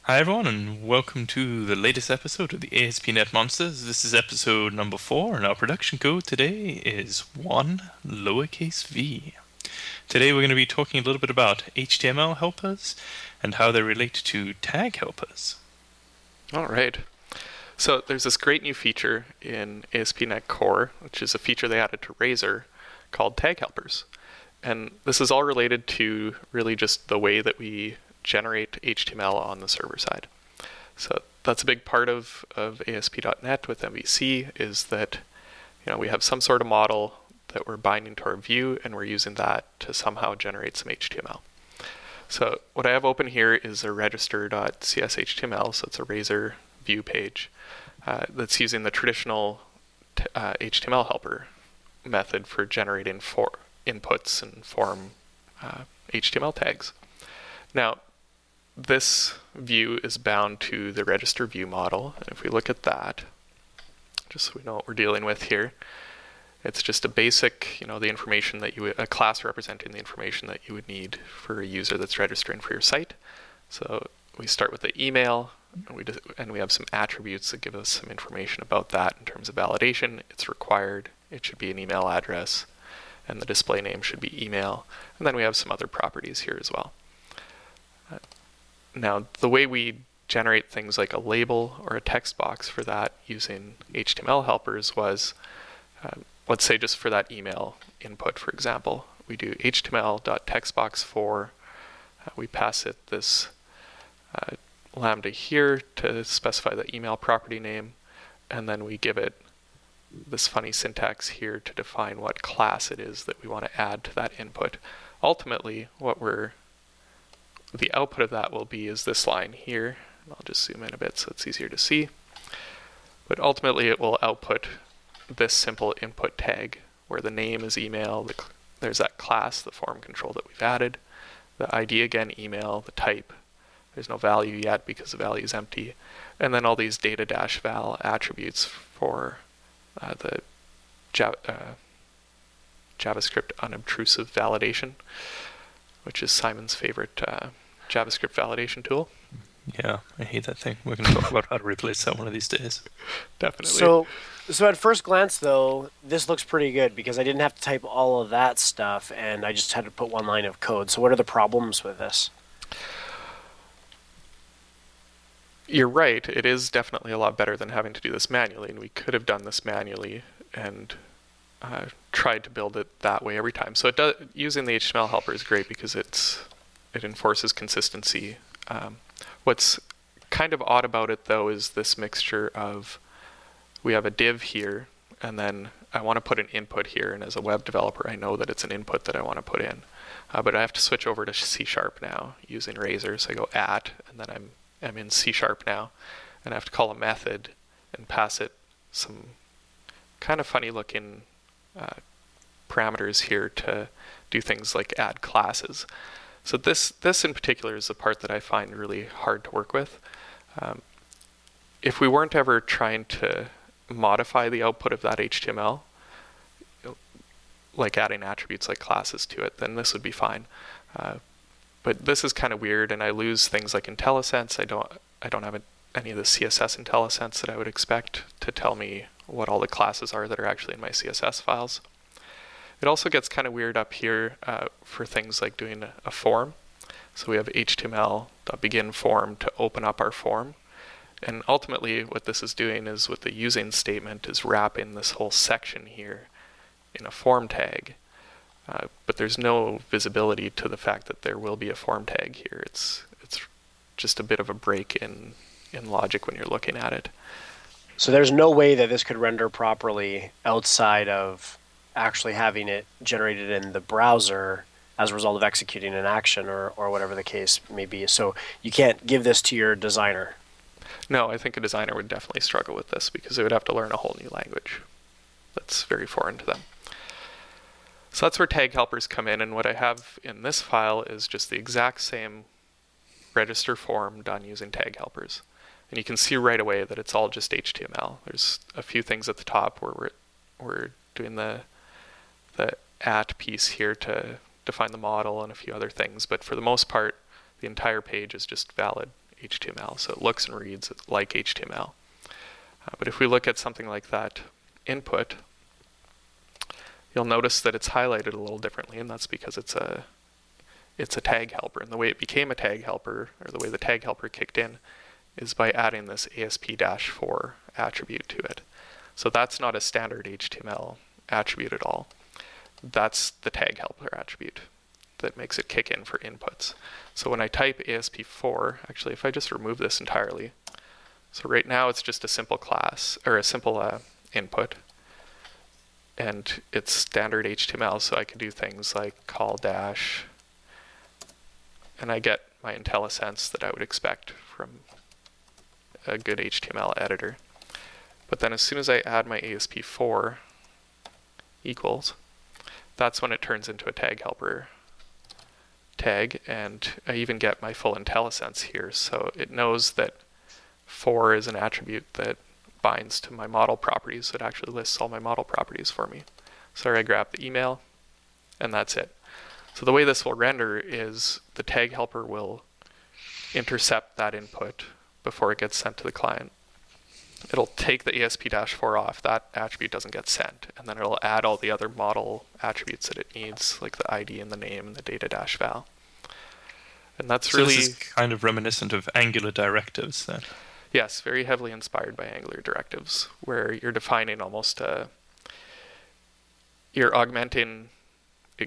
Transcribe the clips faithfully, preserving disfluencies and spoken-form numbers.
Hi everyone, and welcome to the latest episode of the A S P dot net Monsters. This is episode number four, and our production code today is one lowercase v. Today we're going to be talking a little bit about H T M L helpers and how they relate to tag helpers. All right. So there's this great new feature in A S P dot net Core, which is a feature they added to Razor called tag helpers. And this is all related to really just the way that we generate H T M L on the server side. So that's a big part of, of A S P dot net with M V C is that you know we have some sort of model that we're binding to our view, and we're using that to somehow generate some H T M L. So what I have open here is a register dot C S H T M L, so it's a Razor view page uh, that's using the traditional t- uh, H T M L helper method for generating for inputs and form uh, H T M L tags. Now, this view is bound to the register view model, and if we look at that, just so we know what we're dealing with here, it's just a basic, you know, the information that you would, a class representing the information that you would need for a user that's registering for your site. So we start with the email, and we just, and we have some attributes that give us some information about that in terms of validation. It's required. It should be an email address, and the display name should be email. And then we have some other properties here as well. Uh, now, the way we generate things like a label or a text box for that using H T M L helpers was, um, let's say just for that email input, for example, we do H T M L dot textbox for, uh, we pass it this uh, lambda here to specify the email property name, and then we give it this funny syntax here to define what class it is that we want to add to that input. Ultimately, what we're the output of that will be is this line here. I'll just zoom in a bit so it's easier to see. But ultimately, it will output this simple input tag where the name is email, the cl- there's that class, the form control that we've added, the I D again email, the type, there's no value yet because the value is empty, and then all these data dash val attributes for uh, the Java, uh, JavaScript unobtrusive validation, which is Simon's favorite uh, JavaScript validation tool. Yeah, I hate that thing. We're going to talk about how to replace that one of these days. Definitely. So, so at first glance, though, this looks pretty good because I didn't have to type all of that stuff, and I just had to put one line of code. So, what are the problems with this? You're right. It is definitely a lot better than having to do this manually, and we could have done this manually and uh, tried to build it that way every time. So, it does, using the H T M L helper is great because it's it enforces consistency. Um, what's kind of odd about it, though, is this mixture of we have a div here, and then I want to put an input here, and as a web developer, I know that it's an input that I want to put in. Uh, but I have to switch over to C Sharp now using Razor, so I go at, and then I'm, I'm in C Sharp now, and I have to call a method and pass it some kind of funny-looking uh, parameters here to do things like add classes. So this this in particular is the part that I find really hard to work with. Um, if we weren't ever trying to modify the output of that H T M L, like adding attributes like classes to it, then this would be fine. Uh, but this is kind of weird, and I lose things like IntelliSense. I don't I don't have a, any of the C S S IntelliSense that I would expect to tell me what all the classes are that are actually in my C S S files. It also gets kind of weird up here uh, for things like doing a, a form. So we have H T M L dot begin form to open up our form. And ultimately what this is doing is with the using statement is wrapping this whole section here in a form tag. Uh, but there's no visibility to the fact that there will be a form tag here. It's it's just a bit of a break in, in logic when you're looking at it. So there's no way that this could render properly outside of actually having it generated in the browser as a result of executing an action or, or whatever the case may be. So you can't give this to your designer. No, I think a designer would definitely struggle with this because they would have to learn a whole new language that's very foreign to them. So that's where tag helpers come in, and what I have in this file is just the exact same register form done using tag helpers. And you can see right away that it's all just H T M L. There's a few things at the top where we're, we're doing the the at piece here to define the model and a few other things, but for the most part, the entire page is just valid H T M L. So it looks and reads like H T M L. Uh, but if we look at something like that input, you'll notice that it's highlighted a little differently, and that's because it's a it's a tag helper. And the way it became a tag helper, or the way the tag helper kicked in, is by adding this A S P four attribute to it. So that's not a standard H T M L attribute at all. That's the tag helper attribute that makes it kick in for inputs. So when I type A S P four, actually if I just remove this entirely, so right now it's just a simple class, or a simple uh, input, and it's standard H T M L, so I can do things like call dash, and I get my IntelliSense that I would expect from a good H T M L editor. But then as soon as I add my A S P four equals, that's when it turns into a tag helper tag, and I even get my full IntelliSense here. So it knows that four is an attribute that binds to my model properties, so it actually lists all my model properties for me. So I grab the email, and that's it. So the way this will render is the tag helper will intercept that input before it gets sent to the client. It'll take the A S P four off, that attribute doesn't get sent, and then it'll add all the other model attributes that it needs, like the I D and the name and the data dash val. And that's so really... this is kind of reminiscent of Angular directives then? Yes, very heavily inspired by Angular directives, where you're defining almost a... You're augmenting a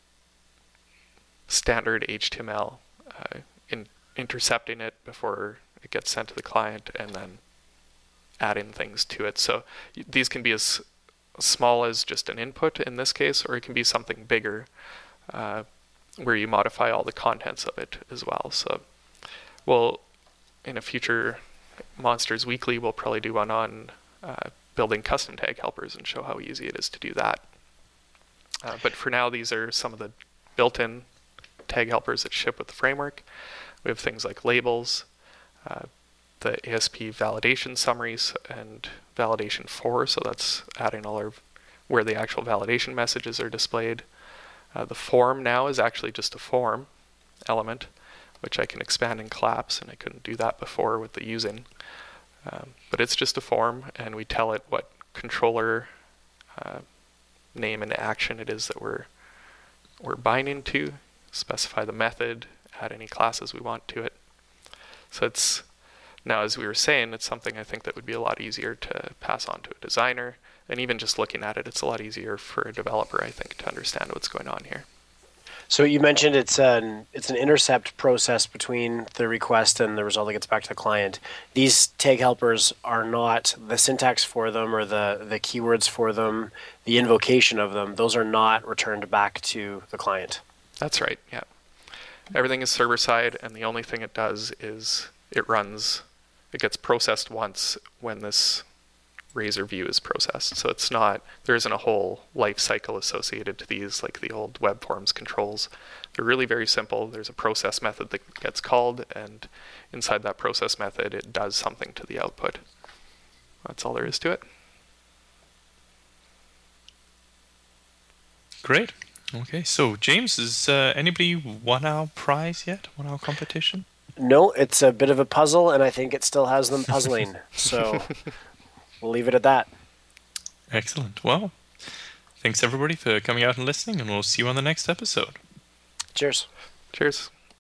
standard H T M L, uh, in, intercepting it before it gets sent to the client, and then adding things to it. So these can be as small as just an input in this case, or it can be something bigger, uh, where you modify all the contents of it as well. So we'll, in a future Monsters Weekly, we'll probably do one on uh, building custom tag helpers and show how easy it is to do that. Uh, but for now, these are some of the built-in tag helpers that ship with the framework. We have things like labels, uh, the A S P validation summaries, and validation for, so that's adding all our, where the actual validation messages are displayed. Uh, the form now is actually just a form element, which I can expand and collapse, and I couldn't do that before with the using. Um, but it's just a form, and we tell it what controller uh, name and action it is that we're we're binding to, specify the method, add any classes we want to it. So it's, now as we were saying, it's something I think that would be a lot easier to pass on to a designer, and even just looking at it, it's a lot easier for a developer, I think, to understand what's going on here. So you mentioned it's an it's an intercept process between the request and the result that gets back to the client. These tag helpers are not, the syntax for them or the, the keywords for them, the invocation of them, those are not returned back to the client. That's right, yeah. Everything is server-side, and the only thing it does is it runs, it gets processed once when this Razor view is processed. So it's not, there isn't a whole life cycle associated to these like the old web forms controls. They're really very simple. There's a process method that gets called, and inside that process method it does something to the output. That's all there is to it. Great. Okay, so James, has uh, anybody won our prize yet? Won our competition? No, it's a bit of a puzzle, and I think it still has them puzzling. So we'll leave it at that. Excellent. Well, thanks everybody for coming out and listening, and we'll see you on the next episode. Cheers. Cheers.